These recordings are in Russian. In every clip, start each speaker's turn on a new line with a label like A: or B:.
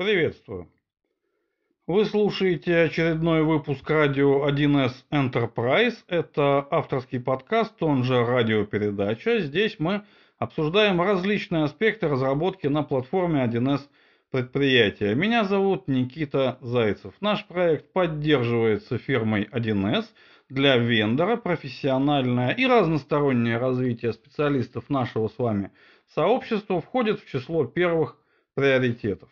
A: Приветствую. Вы слушаете очередной выпуск радио 1С Enterprise. Это авторский подкаст, он же радиопередача. Здесь мы обсуждаем различные аспекты разработки на платформе 1С предприятия. Меня зовут Никита Зайцев. Наш проект поддерживается фирмой 1С. Для вендора профессиональное и разностороннее развитие специалистов нашего с вами сообщества входит в число первых приоритетов.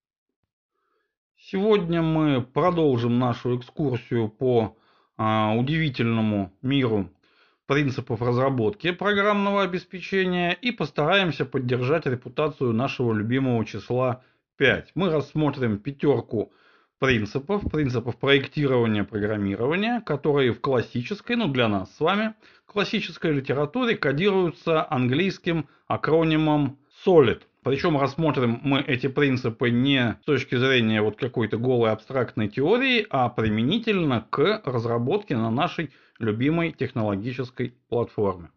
A: Сегодня мы продолжим нашу экскурсию по удивительному миру принципов разработки программного обеспечения и постараемся поддержать репутацию нашего любимого числа 5. Мы рассмотрим пятерку принципов проектирования программирования, которые в классической, для нас с вами, классической литературе кодируются английским акронимом SOLID. Причем рассмотрим мы эти принципы не с точки зрения какой-то голой абстрактной теории, а применительно к разработке на нашей любимой технологической платформе.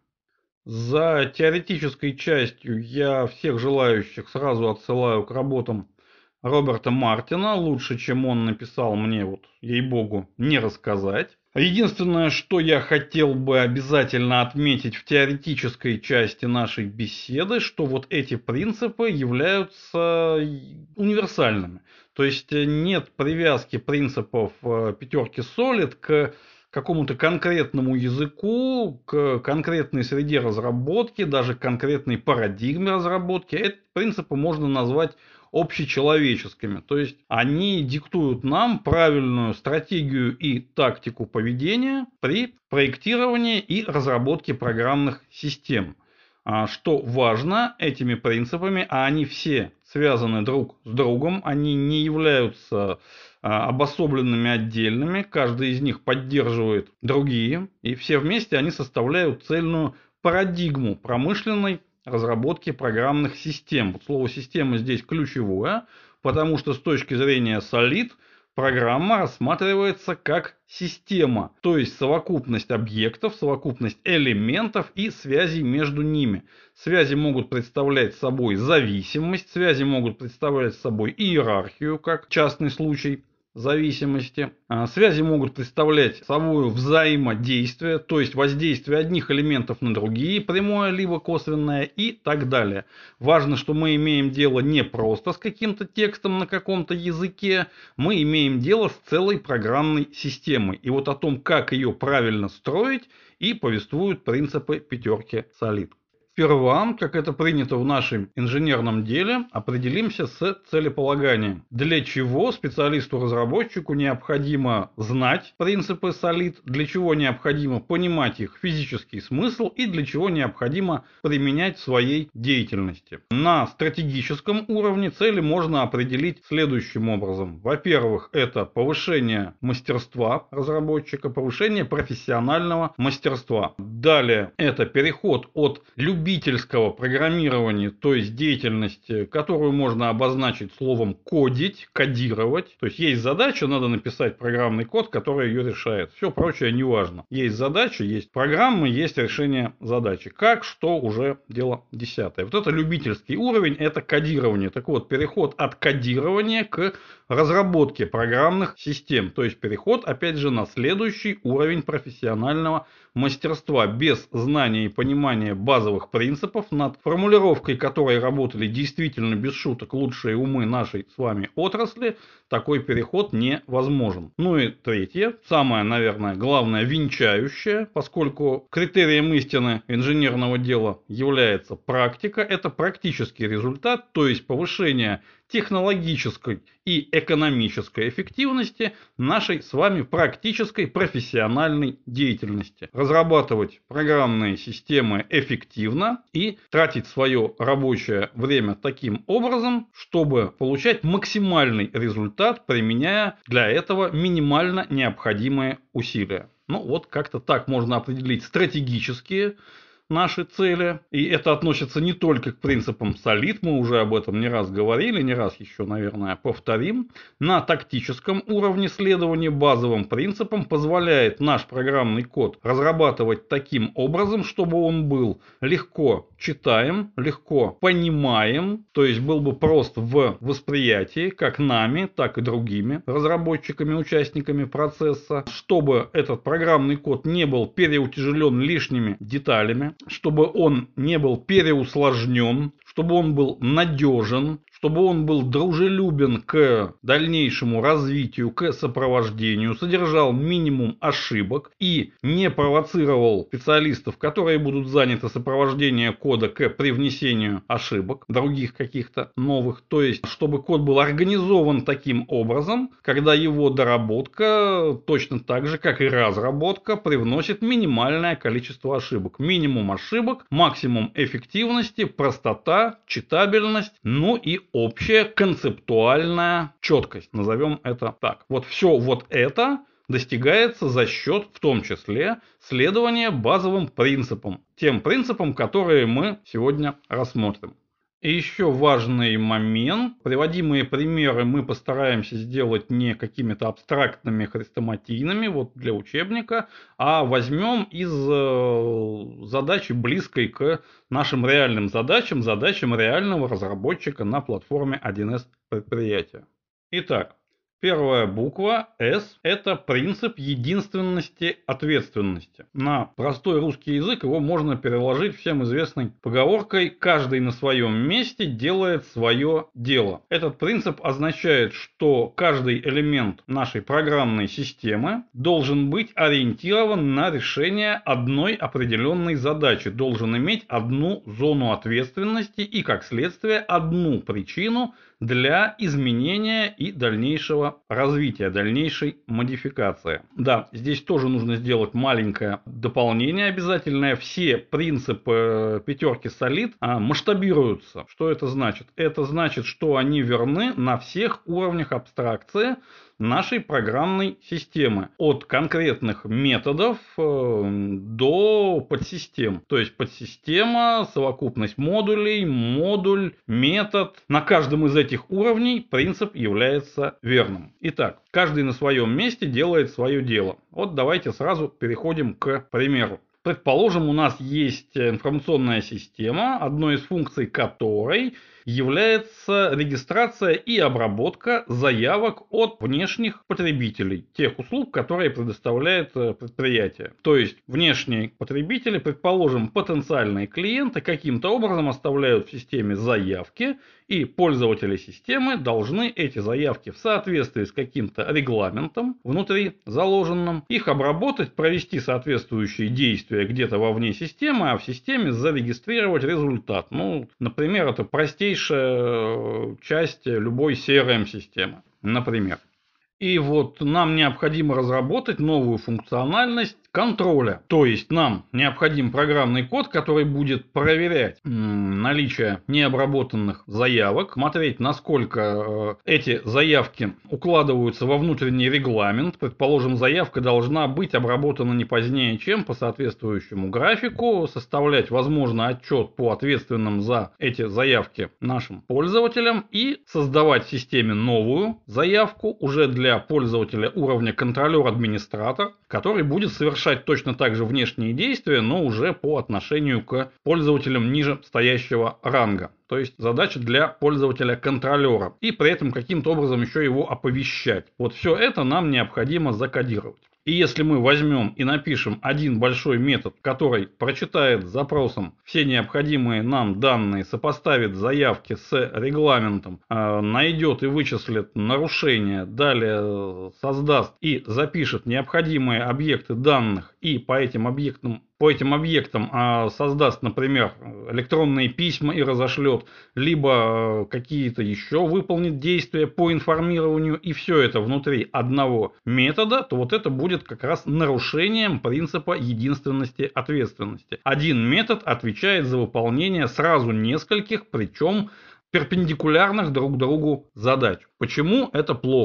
A: За теоретической частью я всех желающих сразу отсылаю к работам Роберта Мартина. Лучше, чем он написал, мне ей-богу, не рассказать. Единственное, что я хотел бы обязательно отметить в теоретической части нашей беседы, что эти принципы являются универсальными. То есть нет привязки принципов пятерки Solid к какому-то конкретному языку, к конкретной среде разработки, даже к конкретной парадигме разработки. Эти принципы можно назвать общечеловеческими. То есть они диктуют нам правильную стратегию и тактику поведения при проектировании и разработке программных систем. Что важно, этими принципами, а они все связаны друг с другом, они не являются обособленными отдельными, каждый из них поддерживает другие, и все вместе они составляют цельную парадигму промышленной разработки программных систем. Слово «система» здесь ключевое, потому что с точки зрения Solid программа рассматривается как система, то есть совокупность объектов, совокупность элементов и связей между ними. Связи могут представлять собой зависимость, связи могут представлять собой иерархию, как частный случай зависимости. Связи могут представлять собой взаимодействие, то есть воздействие одних элементов на другие, прямое либо косвенное и так далее. Важно, что мы имеем дело не просто с каким-то текстом на каком-то языке, мы имеем дело с целой программной системой. И о том, как ее правильно строить, и повествуют принципы пятерки Solid. Сперва, как это принято в нашем инженерном деле, определимся с целеполаганием. Для чего специалисту-разработчику необходимо знать принципы Solid, для чего необходимо понимать их физический смысл и для чего необходимо применять в своей деятельности. На стратегическом уровне цели можно определить следующим образом. Во-первых, это повышение мастерства разработчика, повышение профессионального мастерства. Далее, это переход от любительского программирования, то есть деятельности, которую можно обозначить словом кодить, кодировать. То есть есть задача, надо написать программный код, который ее решает. Все прочее не важно. Есть задача, есть программы, есть решение задачи. Как, что, уже дело десятое. Это любительский уровень, это кодирование. Так вот, переход от кодирования к разработке программных систем. То есть переход, опять же, на следующий уровень профессионального мастерства. Без знания и понимания базовых принципов, над формулировкой которой работали действительно без шуток лучшие умы нашей с вами отрасли, такой переход невозможен. И третье, самое, наверное, главное, венчающее, поскольку критерием истины инженерного дела является практика, это практический результат, то есть повышение технологической и экономической эффективности нашей с вами практической профессиональной деятельности. Разрабатывать программные системы эффективно и тратить свое рабочее время таким образом, чтобы получать максимальный результат, применяя для этого минимально необходимые усилия. Как-то так можно определить стратегические наши цели. И это относится не только к принципам Solid, мы уже об этом не раз говорили, не раз еще, наверное, повторим. На тактическом уровне следование базовым принципам позволяет наш программный код разрабатывать таким образом, чтобы он был легко читаем, легко понимаем, то есть был бы прост в восприятии как нами, так и другими разработчиками, участниками процесса, чтобы этот программный код не был переутяжелен лишними деталями, чтобы он не был переусложнен, чтобы он был надежен, чтобы он был дружелюбен к дальнейшему развитию, к сопровождению, содержал минимум ошибок и не провоцировал специалистов, которые будут заняты сопровождением кода к привнесению ошибок, других каких-то новых. То есть, чтобы код был организован таким образом, когда его доработка точно так же, как и разработка, привносит минимальное количество ошибок. Минимум ошибок, максимум эффективности, простота, читабельность, ну и общая концептуальная четкость, назовем это так. Вот все вот это достигается за счет, в том числе, следования базовым принципам, тем принципам, которые мы сегодня рассмотрим. И еще важный момент. Приводимые примеры мы постараемся сделать не какими-то абстрактными хрестоматийными, вот для учебника, а возьмем из задачи, близкой к нашим реальным задачам, задачам реального разработчика на платформе 1С предприятия. Итак, первая буква S – это принцип единственности ответственности. На простой русский язык его можно переложить всем известной поговоркой «каждый на своем месте делает свое дело». Этот принцип означает, что каждый элемент нашей программной системы должен быть ориентирован на решение одной определенной задачи, должен иметь одну зону ответственности и, как следствие, одну причину для изменения и дальнейшего развития, дальнейшей модификации. Да, здесь тоже нужно сделать маленькое дополнение обязательное. Все принципы пятерки Solid масштабируются. Что это значит? Это значит, что они верны на всех уровнях абстракции нашей программной системы. От конкретных методов до подсистем. То есть подсистема, совокупность модулей, модуль, метод. На каждом из этих уровней принцип является верным. Итак, каждый на своем месте делает свое дело. Вот давайте сразу переходим к примеру. Предположим, у нас есть информационная система, одной из функций которой является регистрация и обработка заявок от внешних потребителей, тех услуг, которые предоставляет предприятие. То есть внешние потребители, предположим, потенциальные клиенты, каким-то образом оставляют в системе заявки, и пользователи системы должны эти заявки в соответствии с каким-то регламентом внутри заложенным, их обработать, провести соответствующие действия где-то вовне системы, а в системе зарегистрировать результат. Ну, например, это простейшая часть любой CRM-системы, например. И вот нам необходимо разработать новую функциональность контроля. То есть нам необходим программный код, который будет проверять наличие необработанных заявок, смотреть, насколько эти заявки укладываются во внутренний регламент. Предположим, заявка должна быть обработана не позднее, чем по соответствующему графику, составлять, возможно, отчет по ответственным за эти заявки нашим пользователям и создавать в системе новую заявку уже для пользователя уровня контролер-администратор, который будет совершать точно так же внешние действия, но уже по отношению к пользователям ниже стоящего ранга. То есть задача для пользователя-контролера. И при этом каким-то образом еще его оповещать. Вот все это нам необходимо закодировать. И если мы возьмем и напишем один большой метод, который прочитает с запросом все необходимые нам данные, сопоставит заявки с регламентом, найдет и вычислит нарушения, далее создаст и запишет необходимые объекты данных и по этим объектам создаст, например, электронные письма и разошлет, либо какие-то еще выполнит действия по информированию, и все это внутри одного метода, то вот это будет как раз нарушением принципа единственности ответственности. Один метод отвечает за выполнение сразу нескольких, причем перпендикулярных друг другу задач. Почему это плохо?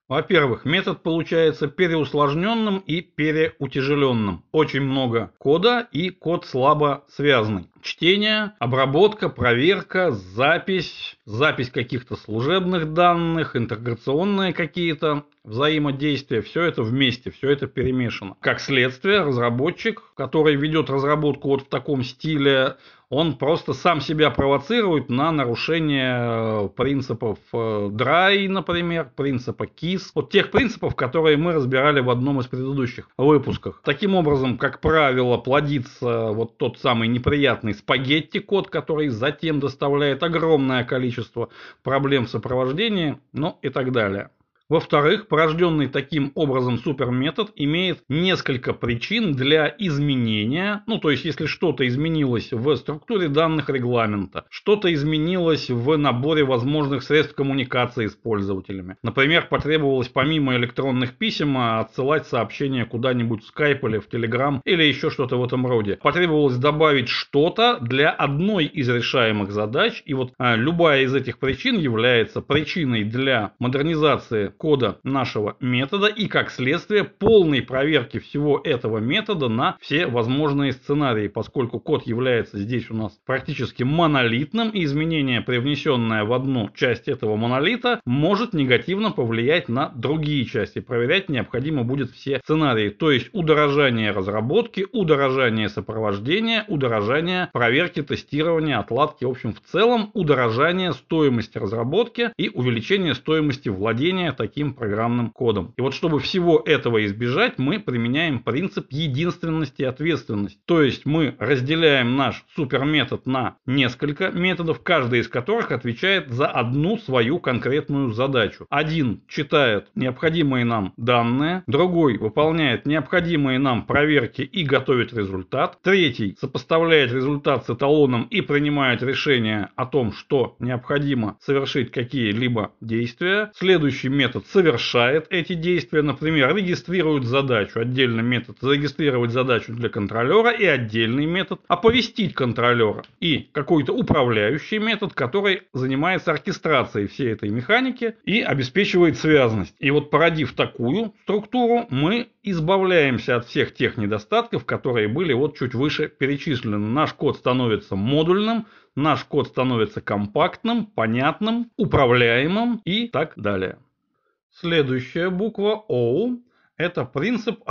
A: Во-первых, метод получается переусложненным и переутяжеленным. Очень много кода и код слабо связанный. Чтение, обработка, проверка, запись каких-то служебных данных, интеграционные какие-то взаимодействия, все это вместе, все это перемешано. Как следствие, разработчик, который ведет разработку вот в таком стиле, он просто сам себя провоцирует на нарушение принципов Dry, например, принципа KISS, вот тех принципов, которые мы разбирали в одном из предыдущих выпусков. Таким образом, как правило, плодится вот тот самый неприятный спагетти-код, который затем доставляет огромное количество проблем в сопровождении, ну и так далее. Во-вторых, порожденный таким образом суперметод имеет несколько причин для изменения. Ну, то есть, если что-то изменилось в структуре данных регламента, что-то изменилось в наборе возможных средств коммуникации с пользователями. Например, потребовалось помимо электронных писем отсылать сообщения куда-нибудь в Skype или в Telegram или еще что-то в этом роде. Потребовалось добавить что-то для одной из решаемых задач. И вот любая из этих причин является причиной для модернизации кода нашего метода и, как следствие, полной проверки всего этого метода на все возможные сценарии, поскольку код является здесь у нас практически монолитным, и изменение, привнесенное в одну часть этого монолита, может негативно повлиять на другие части. Проверять необходимо будет все сценарии, то есть удорожание разработки, удорожание сопровождения, удорожание проверки, тестирования, отладки, в общем, в целом удорожание стоимости разработки и увеличение стоимости владения таким программным кодом. И вот чтобы всего этого избежать, мы применяем принцип единственности и ответственности. То есть мы разделяем наш суперметод на несколько методов, каждый из которых отвечает за одну свою конкретную задачу. Один читает необходимые нам данные, другой выполняет необходимые нам проверки и готовит результат, третий сопоставляет результат с эталоном и принимает решение о том, что необходимо совершить какие-либо действия. Следующий метод совершает эти действия, например, регистрирует задачу. Отдельный метод зарегистрировать задачу для контролера и отдельный метод оповестить контролера. И какой-то управляющий метод, который занимается оркестрацией всей этой механики и обеспечивает связанность. И вот породив такую структуру, мы избавляемся от всех тех недостатков, которые были вот чуть выше перечислены. Наш код становится модульным, наш код становится компактным, понятным, управляемым и так далее. Следующая буква O – это принцип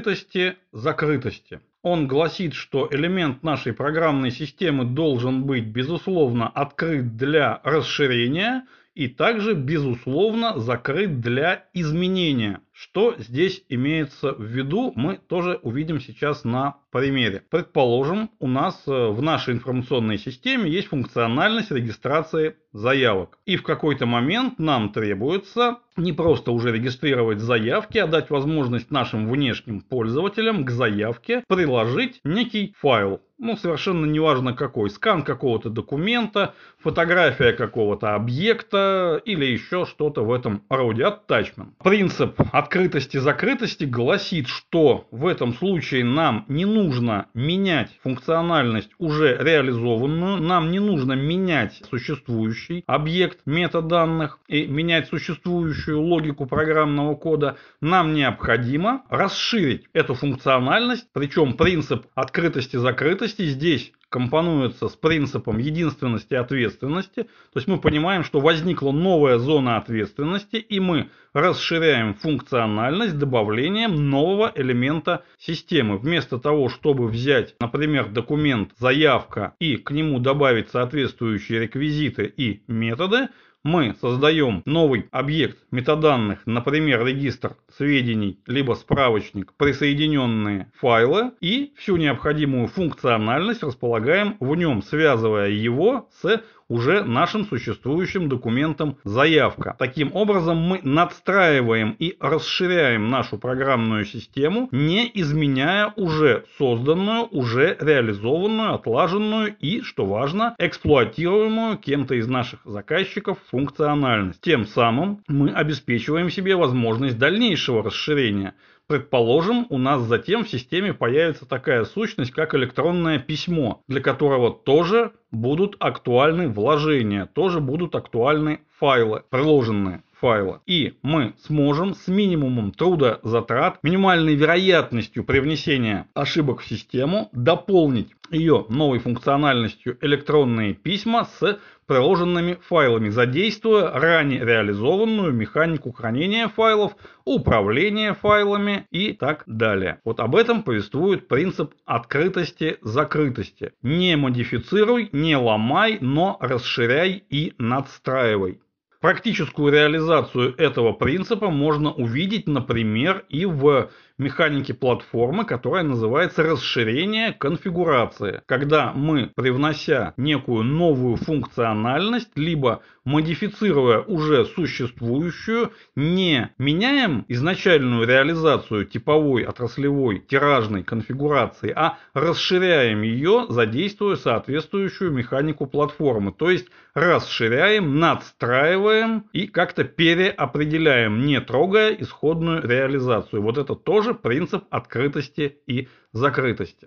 A: открытости-закрытости. Он гласит, что элемент нашей программной системы должен быть, безусловно, открыт для расширения и также, безусловно, закрыт для изменения. Что здесь имеется в виду, мы тоже увидим сейчас на примере. Предположим, у нас в нашей информационной системе есть функциональность регистрации заявок. И в какой-то момент нам требуется не просто уже регистрировать заявки, а дать возможность нашим внешним пользователям к заявке приложить некий файл. Ну, совершенно неважно какой. Скан какого-то документа, фотография какого-то объекта или еще что-то в этом роде. Attachment. Принцип открытости-закрытости гласит, что в этом случае нам не нужно менять функциональность уже реализованную, нам не нужно менять существующий объект метаданных и менять существующую логику программного кода. Нам необходимо расширить эту функциональность, причем принцип открытости-закрытости здесь компонуется с принципом единственности и ответственности. То есть мы понимаем, что возникла новая зона ответственности, и мы расширяем функциональность добавлением нового элемента системы. Вместо того, чтобы взять, например, документ заявка и к нему добавить соответствующие реквизиты и методы, мы создаем новый объект метаданных, например, регистр сведений, либо справочник, присоединенные файлы, и всю необходимую функциональность располагаем в нем, связывая его с уже нашим существующим документом заявка. Таким образом, мы надстраиваем и расширяем нашу программную систему, не изменяя уже созданную, уже реализованную, отлаженную и, что важно, эксплуатируемую кем-то из наших заказчиков функциональность. Тем самым мы обеспечиваем себе возможность дальнейшего расширения. Предположим, у нас затем в системе появится такая сущность, как электронное письмо, для которого тоже будут актуальны вложения, тоже будут актуальны файлы, приложенные файлы. И мы сможем с минимумом трудозатрат, минимальной вероятностью привнесения ошибок в систему, дополнить ее новой функциональностью электронные письма с приложенными файлами, задействуя ранее реализованную механику хранения файлов, управления файлами и так далее. Вот об этом повествует принцип открытости-закрытости. Не модифицируй, не ломай, но расширяй и надстраивай. Практическую реализацию этого принципа можно увидеть, например, и в механике платформы, которая называется расширение конфигурации. Когда мы, привнося некую новую функциональность, либо модифицируя уже существующую, не меняем изначальную реализацию типовой, отраслевой, тиражной конфигурации, а расширяем ее, задействуя соответствующую механику платформы. То есть расширяем, надстраиваем и как-то переопределяем, не трогая исходную реализацию. Вот это тоже принцип открытости и закрытости.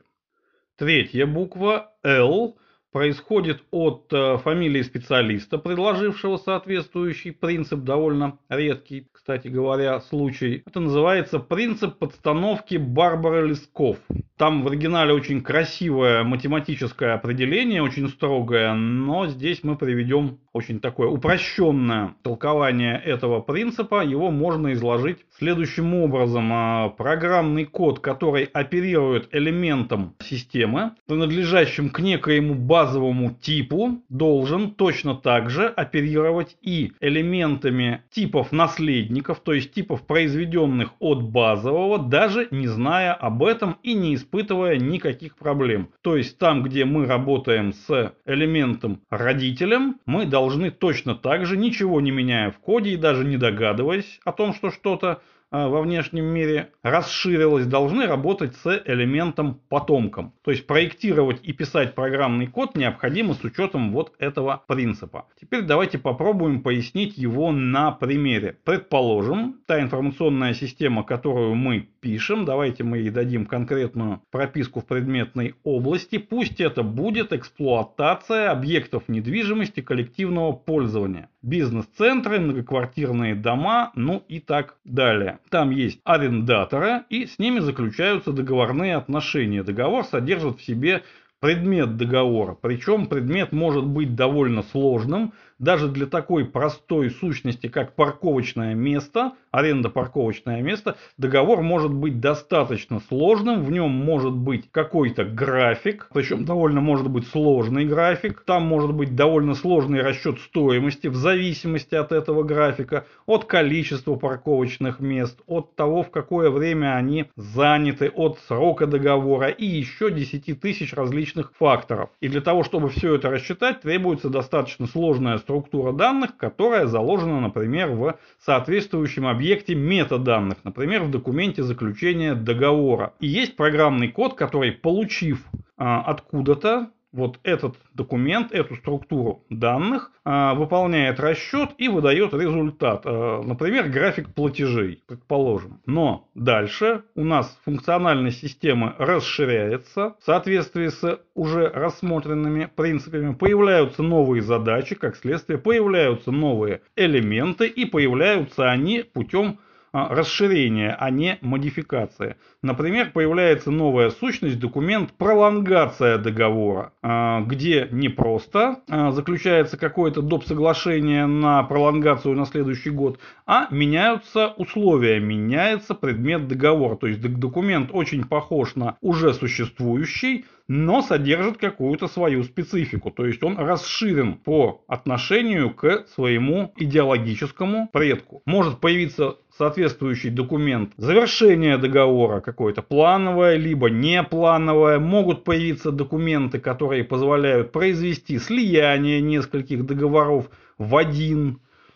A: Третья буква L происходит от фамилии специалиста, предложившего соответствующий принцип, довольно редкий, кстати говоря, случай. Это называется принцип подстановки Барбары Лесков. Там в оригинале очень красивое математическое определение, очень строгое, но здесь мы приведем очень такое упрощенное толкование этого принципа. Его можно изложить следующим образом. Программный код, который оперирует элементом системы, принадлежащим к некоему базовому типу, должен точно так же оперировать и элементами типов наследников, то есть типов, произведенных от базового, даже не зная об этом и не испытывая никаких проблем. То есть там, где мы работаем с элементом родителем, мы должны точно так же, ничего не меняя в коде и даже не догадываясь о том, что что-то во внешнем мире расширилось, должны работать с элементом потомком. То есть проектировать и писать программный код необходимо с учетом вот этого принципа. Теперь давайте попробуем пояснить его на примере. Предположим, та информационная система, которую мы пишем, давайте мы ей дадим конкретную прописку в предметной области. Пусть это будет эксплуатация объектов недвижимости коллективного пользования. Бизнес-центры, многоквартирные дома, ну и так далее. Там есть арендаторы, и с ними заключаются договорные отношения. Договор содержит в себе предмет договора. Причем предмет может быть довольно сложным. Даже для такой простой сущности, как парковочное место, аренда парковочное место, договор может быть достаточно сложным. В нем может быть какой-то график, причем довольно может быть сложный график. Там может быть довольно сложный расчет стоимости в зависимости от этого графика, от количества парковочных мест, от того, в какое время они заняты, от срока договора и еще 10 тысяч различных факторов. И для того, чтобы все это рассчитать, требуется достаточно сложная структура данных, которая заложена, например, в соответствующем объекте метаданных, например, в документе заключения договора. И есть программный код, который, получив откуда-то вот этот документ, эту структуру данных, выполняет расчет и выдает результат. Например, график платежей, предположим. Но дальше у нас функциональность системы расширяется в соответствии с уже рассмотренными принципами. Появляются новые задачи, как следствие, появляются новые элементы, и появляются они путем расширение, а не модификация. Например, появляется новая сущность, документ пролонгация договора, где не просто заключается какое-то доп. Соглашение на пролонгацию на следующий год, а меняются условия, меняется предмет договора. То есть документ очень похож на уже существующий, но содержит какую-то свою специфику. То есть он расширен по отношению к своему идеологическому предку. Может появиться соответствующий документ завершения договора, какое-то плановое, либо неплановое. Могут появиться документы, которые позволяют произвести слияние нескольких договоров в один.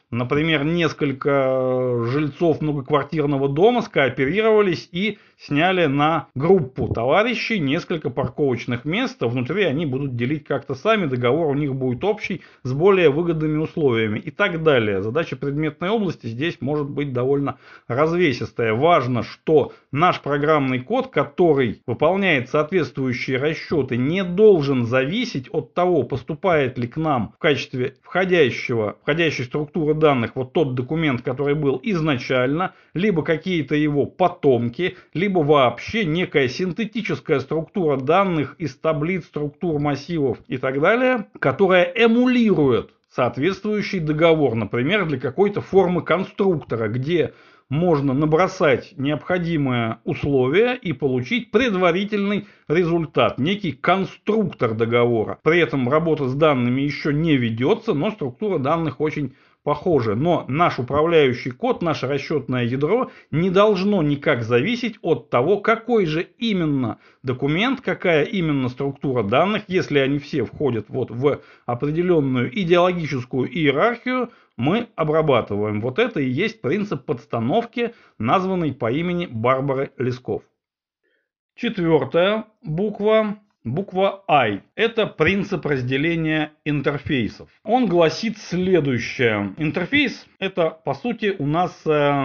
A: например, несколько жильцов многоквартирного дома скооперировались и сняли на группу товарищей несколько парковочных мест, а внутри они будут делить как-то сами, договор у них будет общий с более выгодными условиями и так далее. Задача предметной области здесь может быть довольно развесистая. Важно, что наш программный код, который выполняет соответствующие расчеты, не должен зависеть от того, поступает ли к нам в качестве входящей структуры данных вот тот документ, который был изначально, либо какие-то его потомки, либо вообще некая синтетическая структура данных из таблиц, структур, массивов и так далее, которая эмулирует соответствующий договор, например, для какой-то формы конструктора, где можно набросать необходимые условия и получить предварительный результат, некий конструктор договора. При этом работа с данными еще не ведется, но структура данных очень похожа. Но наш управляющий код, наше расчетное ядро не должно никак зависеть от того, какой же именно документ, какая именно структура данных, если они все входят вот в определенную идеологическую иерархию, мы обрабатываем. Вот это и есть принцип подстановки, названный по имени Барбары Лесков. Четвертая буква I. Это принцип разделения интерфейсов. Он гласит следующее. Интерфейс — это, по сути, у нас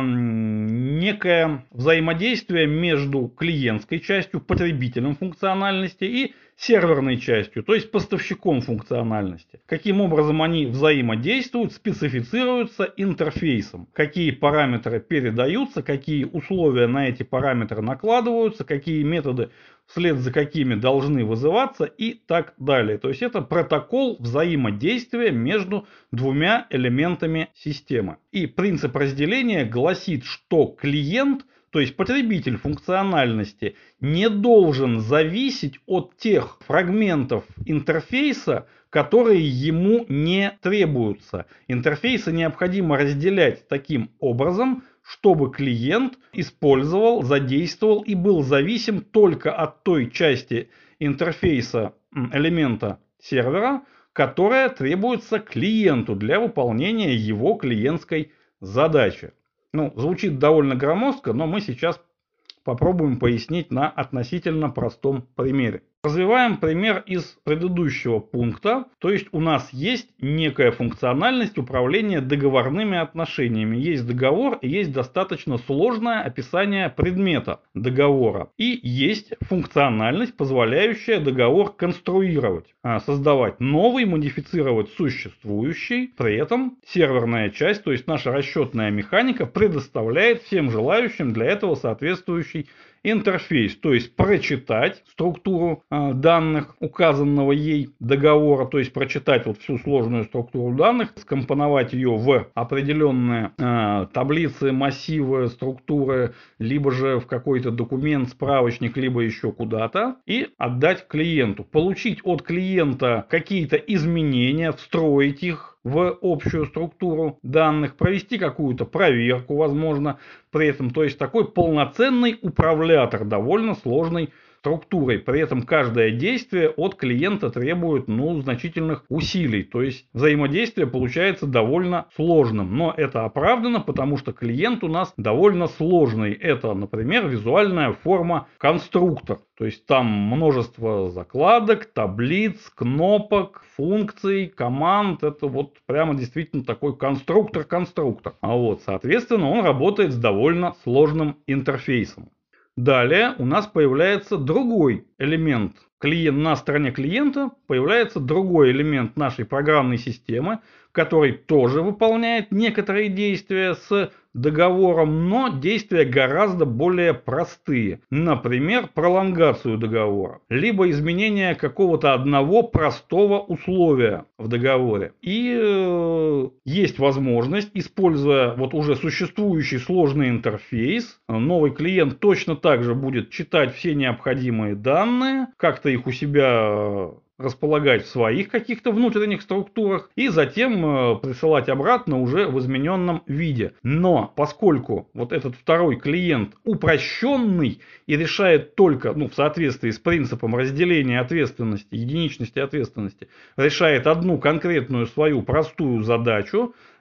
A: некое взаимодействие между клиентской частью, потребителем функциональности и серверной частью, то есть поставщиком функциональности. Каким образом они взаимодействуют, специфицируются интерфейсом. Какие параметры передаются, какие условия на эти параметры накладываются, какие методы вслед за какими должны вызываться и так далее. То есть это протокол взаимодействия между двумя элементами системы. И принцип разделения гласит, что клиент, то есть потребитель функциональности, не должен зависеть от тех фрагментов интерфейса, которые ему не требуются. Интерфейсы необходимо разделять таким образом, чтобы клиент использовал, задействовал и был зависим только от той части интерфейса элемента сервера, которая требуется клиенту для выполнения его клиентской задачи. Ну, звучит довольно громоздко, но мы сейчас попробуем пояснить на относительно простом примере. Развиваем пример из предыдущего пункта, то есть у нас есть некая функциональность управления договорными отношениями. Есть договор и есть достаточно сложное описание предмета договора. И есть функциональность, позволяющая договор конструировать, создавать новый, модифицировать существующий. При этом серверная часть, то есть наша расчетная механика, предоставляет всем желающим для этого соответствующий интерфейс, то есть прочитать структуру данных указанного ей договора, то есть прочитать вот всю сложную структуру данных, скомпоновать ее в определенные таблицы, массивы, структуры, либо же в какой-то документ, справочник, либо еще куда-то, и отдать клиенту. Получить от клиента какие-то изменения, встроить их в общую структуру данных, провести какую-то проверку, возможно, при этом. То есть такой полноценный управлятор довольно сложной структурой. При этом каждое действие от клиента требует значительных усилий. То есть взаимодействие получается довольно сложным. Но это оправдано, потому что клиент у нас довольно сложный. Это, например, визуальная форма конструктор. То есть там множество закладок, таблиц, кнопок, функций, команд. Это вот прямо действительно такой конструктор-конструктор. Соответственно, он работает с довольно сложным интерфейсом. Далее у нас появляется другой элемент. На стороне клиента появляется другой элемент нашей программной системы, который тоже выполняет некоторые действия с договором, но действия гораздо более простые. Например, пролонгацию договора, либо изменение какого-то одного простого условия в договоре. И есть возможность, используя вот уже существующий сложный интерфейс, новый клиент точно так же будет читать все необходимые данные, как-то их у себя располагать в своих каких-то внутренних структурах и затем присылать обратно уже в измененном виде. Но поскольку вот этот второй клиент упрощенный и решает только, в соответствии с принципом разделения ответственности, единичности ответственности, решает одну конкретную свою простую задачу,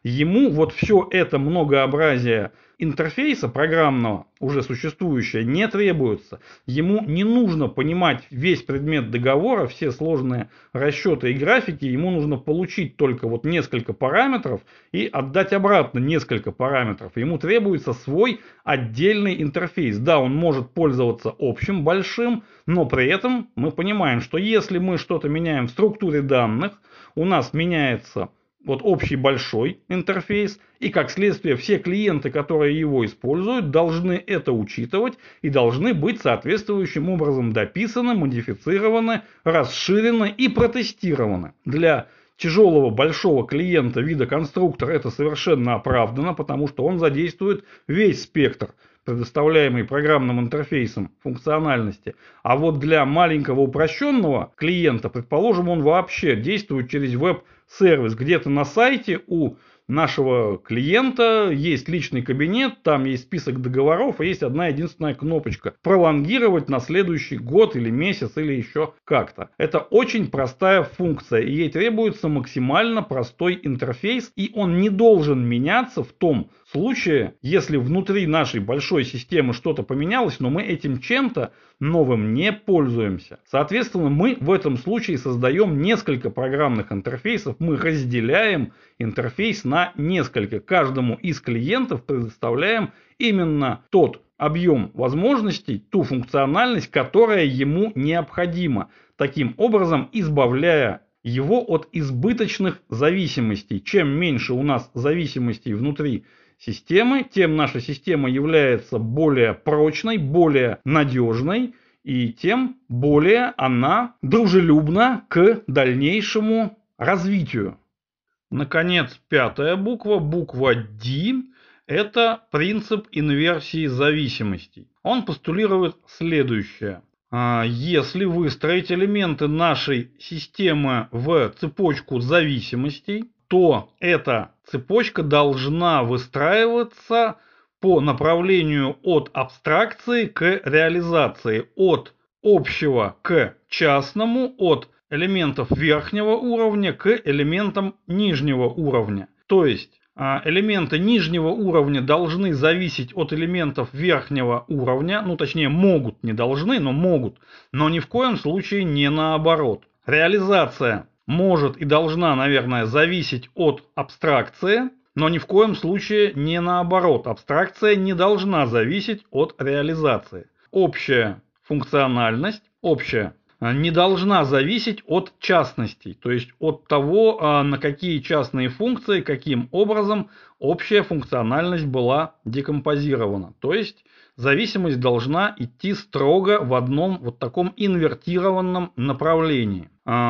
A: ему вот все это многообразие интерфейса программного, уже существующее, не требуется. Ему не нужно понимать весь предмет договора, все сложные расчеты и графики, ему нужно получить только вот несколько параметров и отдать обратно несколько параметров. Ему требуется свой отдельный интерфейс. Да, он может пользоваться общим, большим, но при этом мы понимаем, что если мы что-то меняем в структуре данных, у нас меняется вот общий большой интерфейс, и как следствие все клиенты, которые его используют, должны это учитывать и должны быть соответствующим образом дописаны, модифицированы, расширены и протестированы. Для тяжелого большого клиента вида конструктор это совершенно оправдано, потому что он задействует весь спектр предоставляемый программным интерфейсом функциональности. А вот для маленького упрощенного клиента, предположим, он вообще действует через веб-сервис. Где-то на сайте у нашего клиента есть личный кабинет, там есть список договоров, и есть одна единственная кнопочка «Пролонгировать на следующий год или месяц или еще как-то». Это очень простая функция, и ей требуется максимально простой интерфейс, и он не должен меняться в том случае, если внутри нашей большой системы что-то поменялось, но мы этим чем-то новым не пользуемся. Соответственно, мы в этом случае создаем несколько программных интерфейсов, мы разделяем интерфейс на несколько. Каждому из клиентов предоставляем именно тот объем возможностей, ту функциональность, которая ему необходима. Таким образом, избавляя его от избыточных зависимостей. Чем меньше у нас зависимостей внутри системы, тем наша система является более прочной, более надежной, и тем более она дружелюбна к дальнейшему развитию. Наконец, пятая буква, буква D, это принцип инверсии зависимостей. Он постулирует следующее. Если выстроить элементы нашей системы в цепочку зависимостей, то эта цепочка должна выстраиваться по направлению от абстракции к реализации, от общего к частному, от элементов верхнего уровня к элементам нижнего уровня. То есть элементы нижнего уровня должны зависеть от элементов верхнего уровня, ну точнее могут, не должны, но могут, но ни в коем случае не наоборот. Реализация может и должна, наверное, зависеть от абстракции, но ни в коем случае не наоборот. Абстракция не должна зависеть от реализации. Общая функциональность, общая, не должна зависеть от частностей, то есть от того, на какие частные функции, каким образом общая функциональность была декомпозирована. То есть зависимость должна идти строго в одном вот таком инвертированном направлении.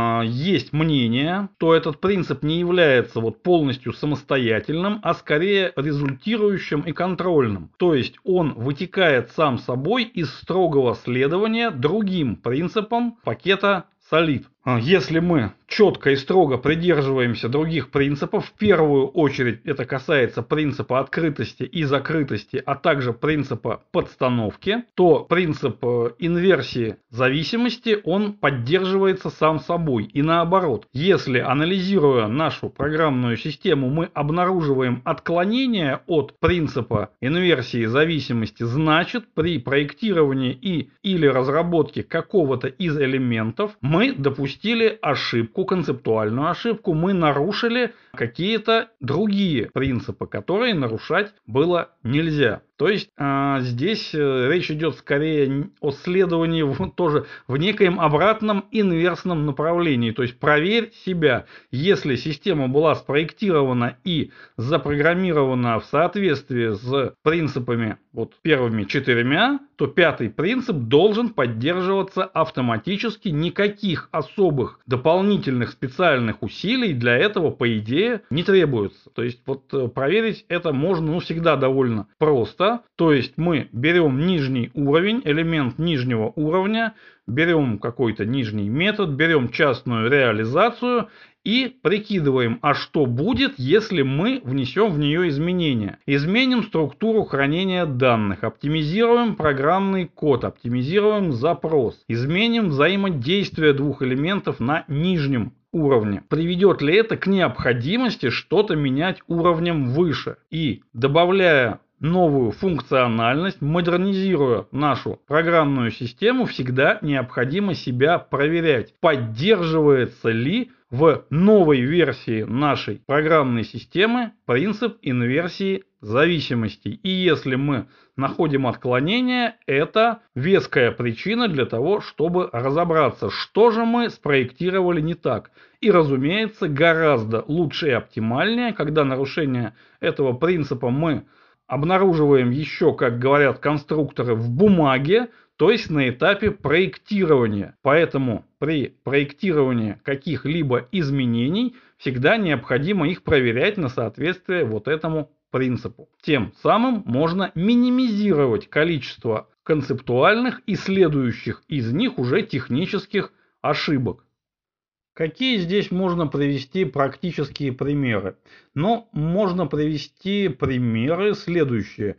A: Есть мнение, что этот принцип не является вот полностью самостоятельным, а скорее результирующим и контрольным. То есть он вытекает сам собой из строгого следования другим принципам пакета Solid. Если мы четко и строго придерживаемся других принципов, в первую очередь это касается принципа открытости и закрытости, а также принципа подстановки, то принцип инверсии зависимости, он поддерживается сам собой. И наоборот, если, анализируя нашу программную систему, мы обнаруживаем отклонение от принципа инверсии зависимости, значит при проектировании или разработке какого-то из элементов мы допустили ошибку, концептуальную ошибку, мы нарушили какие-то другие принципы, которые нарушать было нельзя. То есть здесь речь идет скорее о следовании тоже в некоем обратном инверсном направлении. То есть проверь себя. Если система была спроектирована и запрограммирована в соответствии с принципами вот первыми четырьмя, то пятый принцип должен поддерживаться автоматически. Никаких особых дополнительных специальных усилий для этого, по идее, не требуется. То есть вот проверить это можно всегда довольно просто. То есть мы берем нижний уровень, элемент нижнего уровня, берем какой-то нижний метод, берем частную реализацию и прикидываем, а что будет, если мы внесем в нее изменения. Изменим структуру хранения данных, оптимизируем программный код, оптимизируем запрос, изменим взаимодействие двух элементов на нижнем уровне, приведет ли это к необходимости что-то менять уровнем выше. И добавляя новую функциональность, модернизируя нашу программную систему, всегда необходимо себя проверять, поддерживается ли в новой версии нашей программной системы принцип инверсии зависимостей. И если мы находим отклонение, это веская причина для того, чтобы разобраться, что же мы спроектировали не так. И, разумеется, гораздо лучше и оптимальнее, когда нарушение этого принципа мы обнаруживаем еще, как говорят конструкторы, в бумаге, то есть на этапе проектирования. Поэтому при проектировании каких-либо изменений всегда необходимо их проверять на соответствие вот этому принципу. Тем самым можно минимизировать количество концептуальных и следующих из них уже технических ошибок. Какие здесь можно привести практические примеры? Ну, можно привести примеры следующие.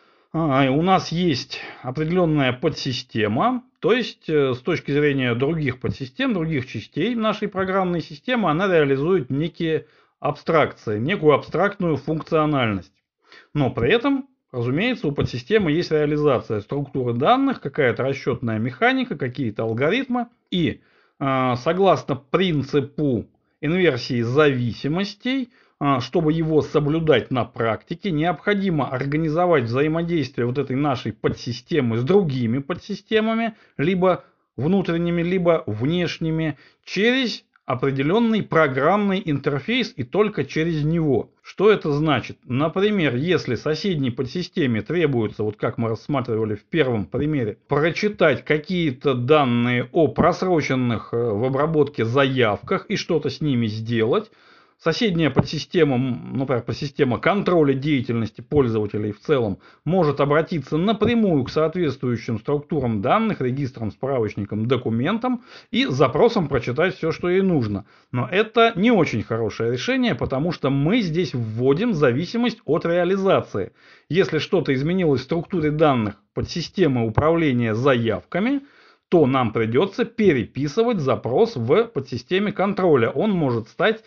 A: У нас есть определенная подсистема, то есть с точки зрения других подсистем, других частей нашей программной системы, она реализует некие абстракции, некую абстрактную функциональность. Но при этом, разумеется, у подсистемы есть реализация структуры данных, какая-то расчетная механика, какие-то алгоритмы. И согласно принципу инверсии зависимостей, чтобы его соблюдать на практике, необходимо организовать взаимодействие вот этой нашей подсистемы с другими подсистемами, либо внутренними, либо внешними, через определенный программный интерфейс и только через него. Что это значит? Например, если соседней подсистеме требуется, вот как мы рассматривали в первом примере, прочитать какие-то данные о просроченных в обработке заявках и что-то с ними сделать, соседняя подсистема, например, подсистема контроля деятельности пользователей в целом, может обратиться напрямую к соответствующим структурам данных, регистрам, справочникам, документам и запросом прочитать все, что ей нужно. Но это не очень хорошее решение, потому что мы здесь вводим зависимость от реализации. Если что-то изменилось в структуре данных подсистемы управления заявками, то нам придется переписывать запрос в подсистеме контроля. Он может стать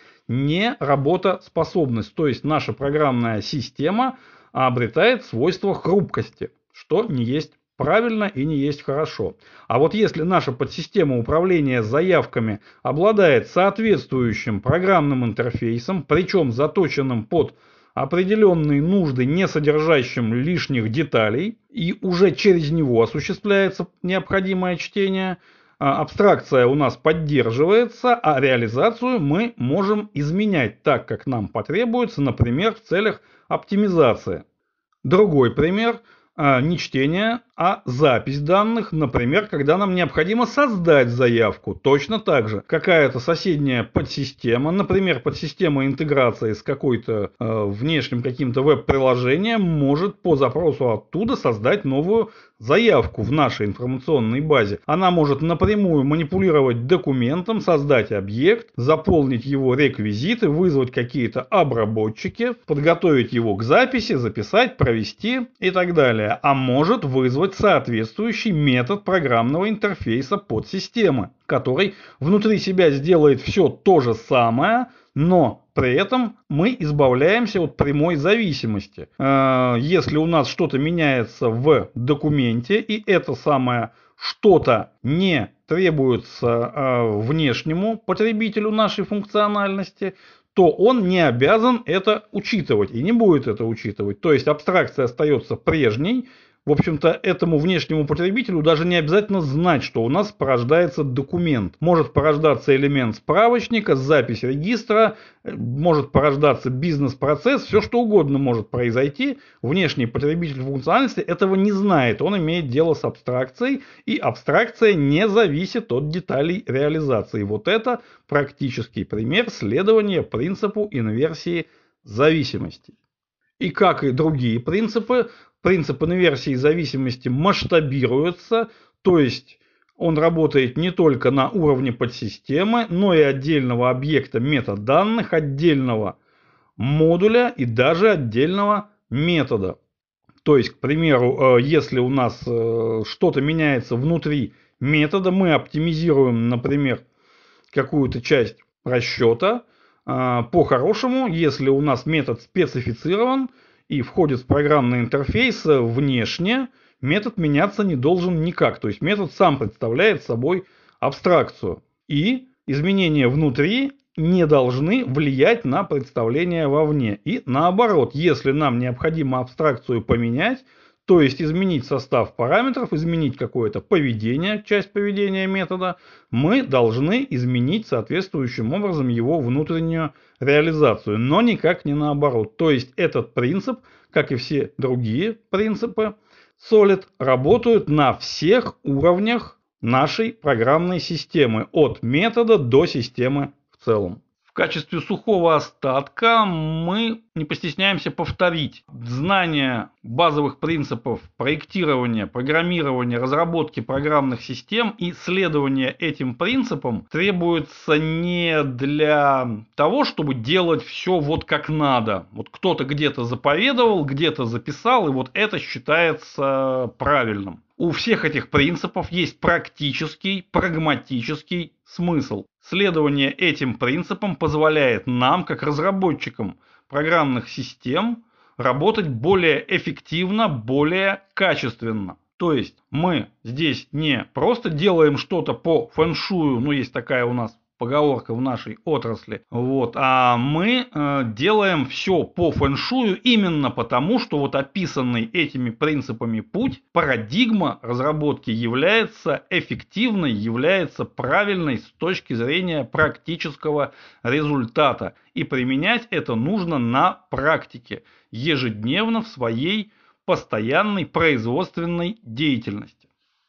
A: неработоспособность, то есть наша программная система обретает свойство хрупкости, что не есть правильно и не есть хорошо. А вот если наша подсистема управления заявками обладает соответствующим программным интерфейсом, причем заточенным под определенные нужды, не содержащим лишних деталей, и уже через него осуществляется необходимое чтение, абстракция у нас поддерживается, а реализацию мы можем изменять так, как нам потребуется, например, в целях оптимизации. Другой пример – не чтение, а запись данных, например, когда нам необходимо создать заявку. Точно так же какая-то соседняя подсистема, например, подсистема интеграции с какой-то внешним каким-то веб-приложением, может по запросу оттуда создать новую заявку в нашей информационной базе. Она может напрямую манипулировать документом, создать объект, заполнить его реквизиты, вызвать какие-то обработчики, подготовить его к записи, записать, провести и так далее. А может вызвать соответствующий метод программного интерфейса подсистемы, который внутри себя сделает все то же самое, но при этом мы избавляемся от прямой зависимости. Если у нас что-то меняется в документе, и это самое что-то не требуется внешнему потребителю нашей функциональности, то он не обязан это учитывать и не будет это учитывать. То есть абстракция остается прежней. В общем-то, этому внешнему потребителю даже не обязательно знать, что у нас порождается документ. Может порождаться элемент справочника, запись регистра, может порождаться бизнес-процесс, все что угодно может произойти. Внешний потребитель функциональности этого не знает, он имеет дело с абстракцией, и абстракция не зависит от деталей реализации. Вот это практический пример следования принципу инверсии зависимостей. И как и другие принципы, принцип инверсии зависимости масштабируется, то есть он работает не только на уровне подсистемы, но и отдельного объекта метаданных, отдельного модуля и даже отдельного метода. То есть, к примеру, если у нас что-то меняется внутри метода, мы оптимизируем, например, какую-то часть расчета. По-хорошему, если у нас метод специфицирован и входит в программный интерфейс внешне, метод меняться не должен никак. То есть метод сам представляет собой абстракцию. И изменения внутри не должны влиять на представление вовне. И наоборот, если нам необходимо абстракцию поменять, то есть изменить состав параметров, изменить какое-то поведение, часть поведения метода, мы должны изменить соответствующим образом его внутреннюю реализацию, но никак не наоборот. То есть этот принцип, как и все другие принципы Solid, работают на всех уровнях нашей программной системы, от метода до системы в целом. В качестве сухого остатка мы не постесняемся повторить. Знание базовых принципов проектирования, программирования, разработки программных систем и следование этим принципам требуется не для того, чтобы делать все вот как надо. Вот кто-то где-то заповедовал, где-то записал, и вот это считается правильным. У всех этих принципов есть практический, прагматический смысл. Следование этим принципам позволяет нам, как разработчикам программных систем, работать более эффективно, более качественно. То есть мы здесь не просто делаем что-то по фэншую, ну есть такая у нас поговорка в нашей отрасли, а мы делаем все по фэншую именно потому, что вот описанный этими принципами путь, парадигма разработки является эффективной, является правильной с точки зрения практического результата. И применять это нужно на практике, ежедневно в своей постоянной производственной деятельности.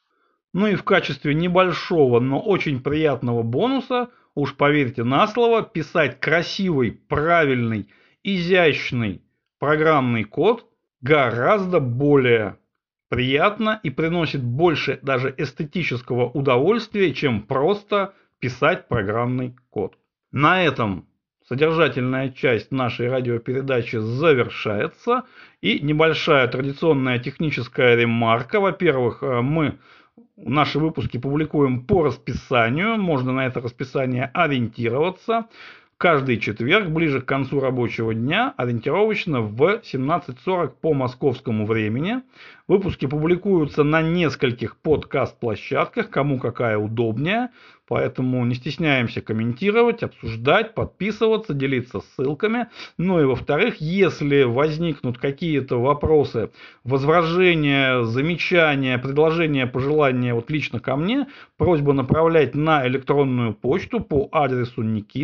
A: Ну и в качестве небольшого, но очень приятного бонуса, уж поверьте на слово, писать красивый, правильный, изящный программный код гораздо более приятно и приносит больше даже эстетического удовольствия, чем просто писать программный код. На этом содержательная часть нашей радиопередачи завершается. И небольшая традиционная техническая ремарка. Во-первых, мы наши выпуски публикуем по расписанию. Можно на это расписание ориентироваться. Каждый четверг, ближе к концу рабочего дня, ориентировочно в 17:40 по московскому времени. Выпуски публикуются на нескольких подкаст-площадках, кому какая удобнее. Поэтому не стесняемся комментировать, обсуждать, подписываться, делиться ссылками. Ну и во-вторых, если возникнут какие-то вопросы, возражения, замечания, предложения, пожелания вот лично ко мне, просьба направлять на электронную почту по адресу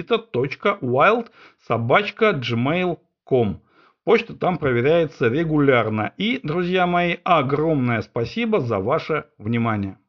A: nikita.wild@gmail.com. Почта там проверяется регулярно. И, друзья мои, огромное спасибо за ваше внимание.